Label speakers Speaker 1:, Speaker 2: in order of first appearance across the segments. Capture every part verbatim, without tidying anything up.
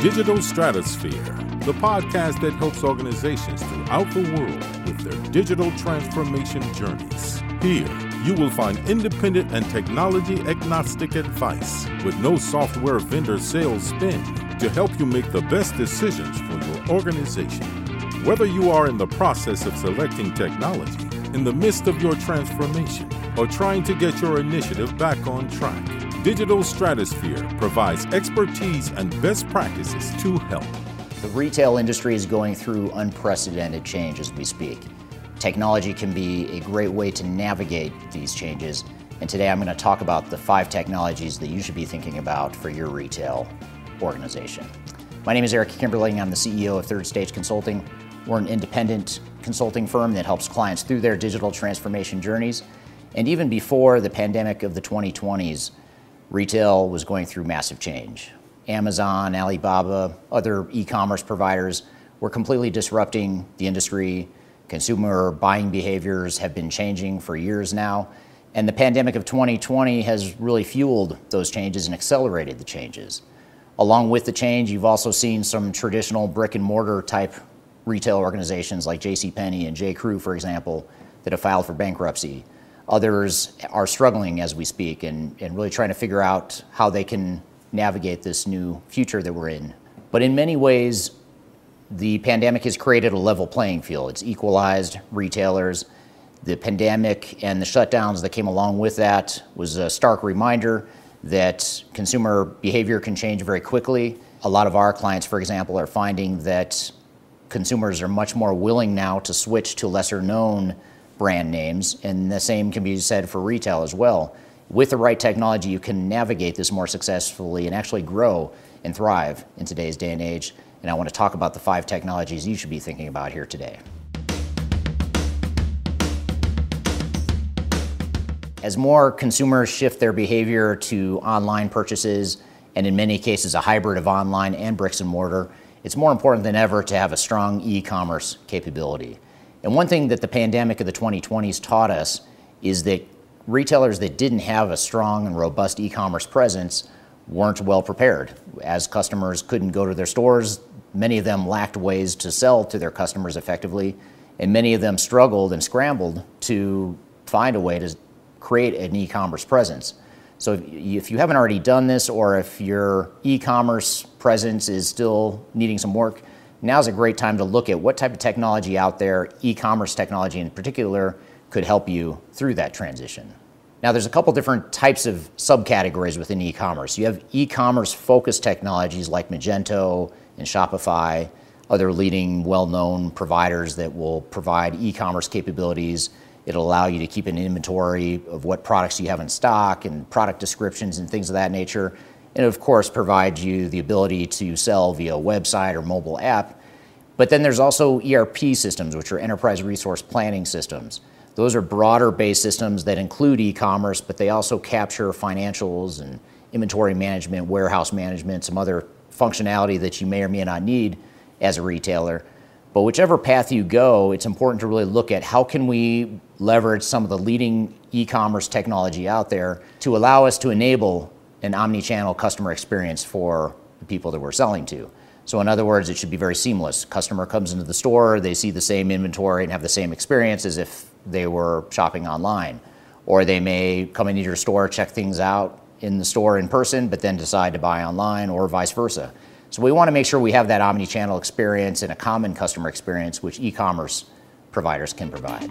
Speaker 1: Digital Stratosphere, the podcast that helps organizations throughout the world with their digital transformation journeys. Here, you will find independent and technology-agnostic advice with no software vendor sales spin to help you make the best decisions for your organization. Whether you are in the process of selecting technology, in the midst of your transformation, or trying to get your initiative back on track, Digital Stratosphere provides expertise and best practices to help.
Speaker 2: The retail industry is going through unprecedented change as we speak. Technology can be a great way to navigate these changes, and today I'm going to talk about the five technologies that you should be thinking about for your retail organization. My name is Eric Kimberling. I'm the C E O of Third Stage Consulting. We're an independent consulting firm that helps clients through their digital transformation journeys. And even before the pandemic of the twenty twenties, retail was going through massive change. Amazon, Alibaba, other e-commerce providers were completely disrupting the industry. Consumer buying behaviors have been changing for years now. And the pandemic of twenty twenty has really fueled those changes and accelerated the changes. Along with the change, you've also seen some traditional brick and mortar type retail organizations like JCPenney and J. Crew, for example, that have filed for bankruptcy. Others are struggling as we speak and, and really trying to figure out how they can navigate this new future that we're in. But in many ways, the pandemic has created a level playing field. It's equalized retailers. The pandemic and the shutdowns that came along with that was a stark reminder that consumer behavior can change very quickly. A lot of our clients, for example, are finding that consumers are much more willing now to switch to lesser known brand names, and the same can be said for retail as well. With the right technology, you can navigate this more successfully and actually grow and thrive in today's day and age. And I want to talk about the five technologies you should be thinking about here today. As more consumers shift their behavior to online purchases, and in many cases a hybrid of online and bricks and mortar, it's more important than ever to have a strong e-commerce capability. And one thing that the pandemic of the twenty twenties taught us is that retailers that didn't have a strong and robust e-commerce presence weren't well prepared. As customers couldn't go to their stores, many of them lacked ways to sell to their customers effectively, and many of them struggled and scrambled to find a way to create an e-commerce presence. So if you haven't already done this, or if your e-commerce presence is still needing some work, now's a great time to look at what type of technology out there, e-commerce technology in particular, could help you through that transition. Now, there's a couple different types of subcategories within e-commerce. You have e-commerce focused technologies like Magento and Shopify, other leading well-known providers that will provide e-commerce capabilities. It'll allow you to keep an inventory of what products you have in stock and product descriptions and things of that nature. And of course, provides you the ability to sell via website or mobile app. But then there's also E R P systems, which are enterprise resource planning systems. Those are broader based systems that include e-commerce, but they also capture financials and inventory management, warehouse management, some other functionality that you may or may not need as a retailer. But whichever path you go, it's important to really look at how can we leverage some of the leading e-commerce technology out there to allow us to enable an omni-channel customer experience for the people that we're selling to. So in other words, it should be very seamless. Customer comes into the store, they see the same inventory and have the same experience as if they were shopping online. Or they may come into your store, check things out in the store in person, but then decide to buy online, or vice versa. So we want to make sure we have that omni-channel experience and a common customer experience, which e-commerce providers can provide.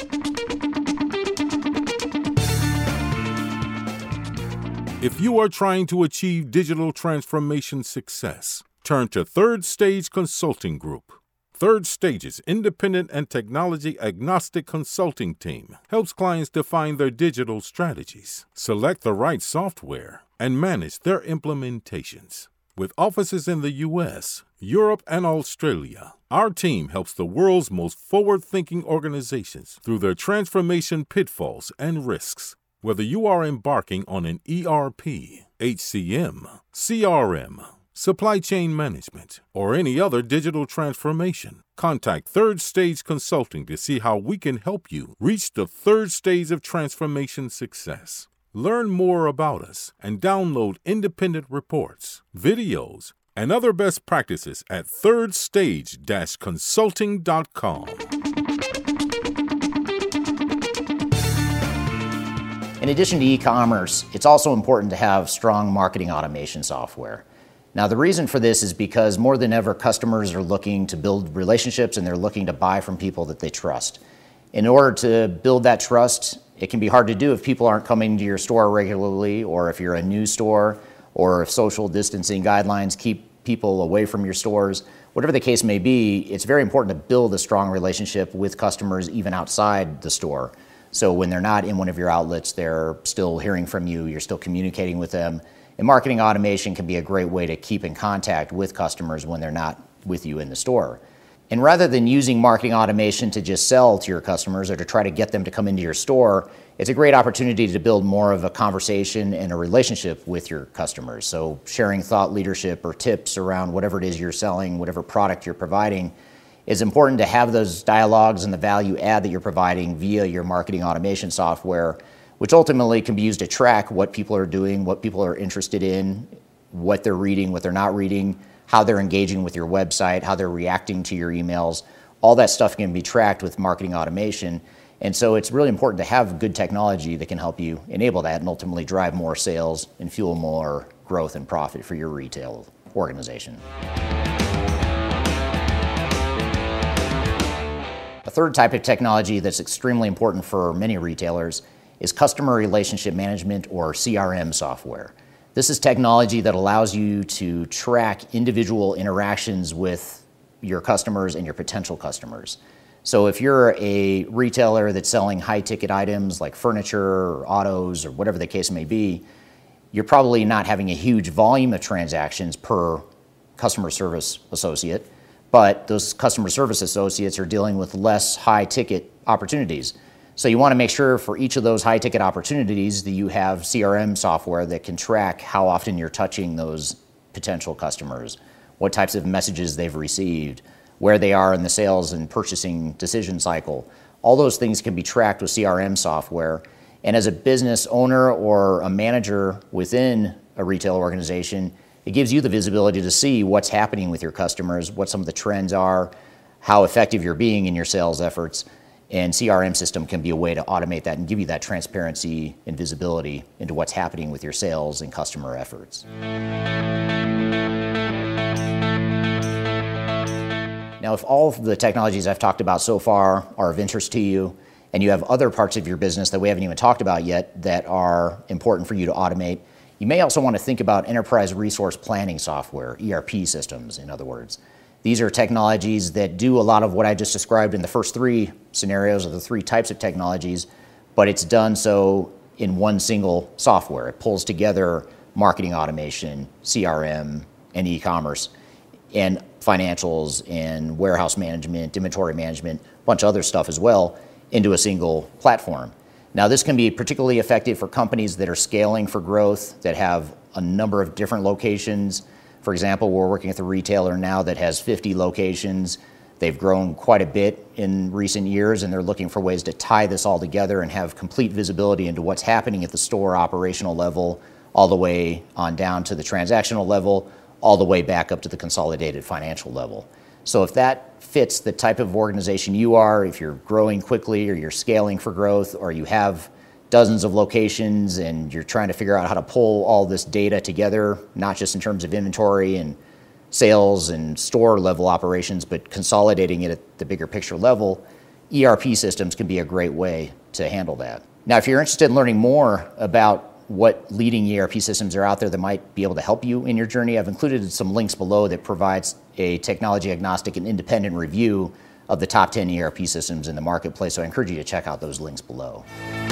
Speaker 1: If you are trying to achieve digital transformation success, turn to Third Stage Consulting Group. Third Stage's independent and technology-agnostic consulting team helps clients define their digital strategies, select the right software, and manage their implementations. With offices in the U S, Europe, and Australia, our team helps the world's most forward-thinking organizations through their transformation pitfalls and risks. Whether you are embarking on an E R P, H C M, C R M, supply chain management, or any other digital transformation, contact Third Stage Consulting to see how we can help you reach the third stage of transformation success. Learn more about us and download independent reports, videos, and other best practices at third stage consulting dot com.
Speaker 2: In addition to e-commerce, it's also important to have strong marketing automation software. Now, the reason for this is because more than ever, customers are looking to build relationships and they're looking to buy from people that they trust. In order to build that trust, it can be hard to do if people aren't coming to your store regularly, or if you're a new store, or if social distancing guidelines keep people away from your stores. Whatever the case may be, it's very important to build a strong relationship with customers even outside the store. So when they're not in one of your outlets, they're still hearing from you, you're still communicating with them. And marketing automation can be a great way to keep in contact with customers when they're not with you in the store. And rather than using marketing automation to just sell to your customers or to try to get them to come into your store, it's a great opportunity to build more of a conversation and a relationship with your customers. So sharing thought leadership or tips around whatever it is you're selling, whatever product you're providing, it's important to have those dialogues and the value add that you're providing via your marketing automation software, which ultimately can be used to track what people are doing, what people are interested in, what they're reading, what they're not reading, how they're engaging with your website, how they're reacting to your emails. All that stuff can be tracked with marketing automation. And so it's really important to have good technology that can help you enable that and ultimately drive more sales and fuel more growth and profit for your retail organization. A third type of technology that's extremely important for many retailers is customer relationship management, or C R M software. This is technology that allows you to track individual interactions with your customers and your potential customers. So if you're a retailer that's selling high-ticket items like furniture or autos or whatever the case may be, you're probably not having a huge volume of transactions per customer service associate, but those customer service associates are dealing with less high-ticket opportunities. So you want to make sure for each of those high-ticket opportunities that you have C R M software that can track how often you're touching those potential customers, what types of messages they've received, where they are in the sales and purchasing decision cycle. All those things can be tracked with C R M software. And as a business owner or a manager within a retail organization, it gives you the visibility to see what's happening with your customers, what some of the trends are, how effective you're being in your sales efforts. And C R M system can be a way to automate that and give you that transparency and visibility into what's happening with your sales and customer efforts. Now, if all of the technologies I've talked about so far are of interest to you, and you have other parts of your business that we haven't even talked about yet that are important for you to automate, you may also want to think about enterprise resource planning software, E R P systems, in other words. These are technologies that do a lot of what I just described in the first three scenarios of the three types of technologies, but it's done so in one single software. It pulls together marketing automation, C R M, and e-commerce, and financials, and warehouse management, inventory management, a bunch of other stuff as well, into a single platform. Now, this can be particularly effective for companies that are scaling for growth, that have a number of different locations. For example, we're working with a retailer now that has fifty locations. They've grown quite a bit in recent years, and they're looking for ways to tie this all together and have complete visibility into what's happening at the store operational level, all the way on down to the transactional level, all the way back up to the consolidated financial level. So if that fits the type of organization you are, if you're growing quickly or you're scaling for growth, or you have dozens of locations and you're trying to figure out how to pull all this data together, not just in terms of inventory and sales and store level operations, but consolidating it at the bigger picture level, E R P systems can be a great way to handle that. Now, if you're interested in learning more about what leading E R P systems are out there that might be able to help you in your journey, I've included some links below that provides a technology agnostic and independent review of the top ten E R P systems in the marketplace. So I encourage you to check out those links below.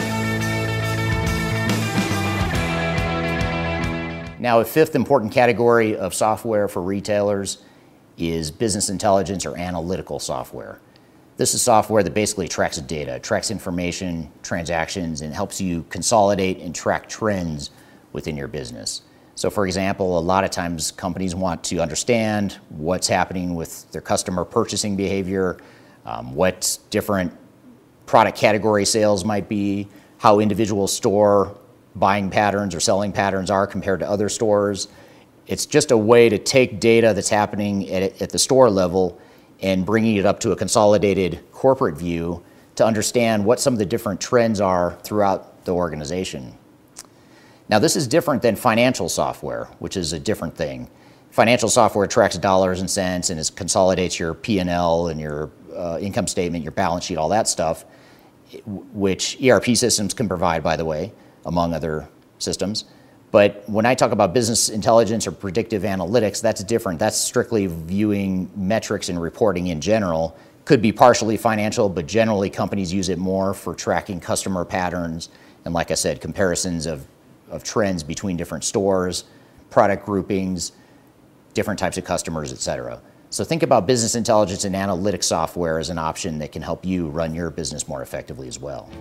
Speaker 2: Now, a fifth important category of software for retailers is business intelligence or analytical software. This is software that basically tracks data, tracks information, transactions, and helps you consolidate and track trends within your business. So for example, a lot of times companies want to understand what's happening with their customer purchasing behavior, um, what different product category sales might be, how individual store buying patterns or selling patterns are compared to other stores, It's just a way to take data that's happening at, at the store level and bringing it up to a consolidated corporate view to understand what some of the different trends are throughout the organization. Now, this is different than financial software, which is a different thing. Financial software tracks dollars and cents and is, consolidates your P and L and your uh, income statement, your balance sheet, all that stuff, which E R P systems can provide, by the way, among other systems. But when I talk about business intelligence or predictive analytics, that's different. That's strictly viewing metrics and reporting in general. Could be partially financial, but generally companies use it more for tracking customer patterns and, like I said, comparisons of, of trends between different stores, product groupings, different types of customers, et cetera. So think about business intelligence and analytics software as an option that can help you run your business more effectively as well.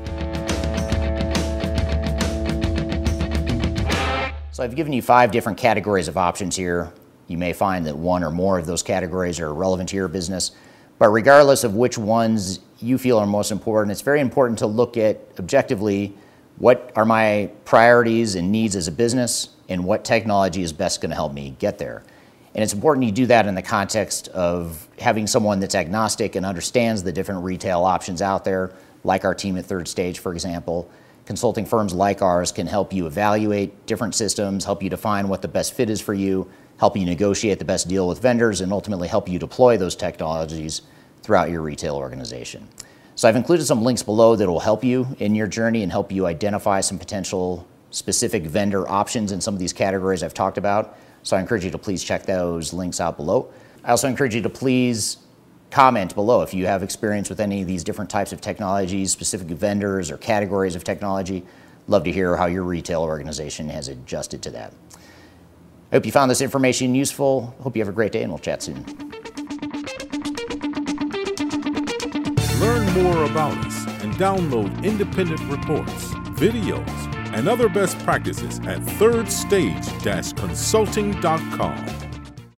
Speaker 2: So I've given you five different categories of options here. You may find that one or more of those categories are relevant to your business, but regardless of which ones you feel are most important, it's very important to look at objectively what are my priorities and needs as a business and what technology is best going to help me get there. And it's important you do that in the context of having someone that's agnostic and understands the different retail options out there, like our team at Third Stage, for example. Consulting firms like ours can help you evaluate different systems, help you define what the best fit is for you, help you negotiate the best deal with vendors, and ultimately help you deploy those technologies throughout your retail organization. So I've included some links below that will help you in your journey and help you identify some potential specific vendor options in some of these categories I've talked about. So I encourage you to please check those links out below. I also encourage you to please comment below if you have experience with any of these different types of technologies, specific vendors or categories of technology. Love to hear how your retail organization has adjusted to that. I hope you found this information useful. Hope you have a great day, and we'll chat soon.
Speaker 1: Learn more about us and download independent reports, videos, and other best practices at third stage dash consulting dot com.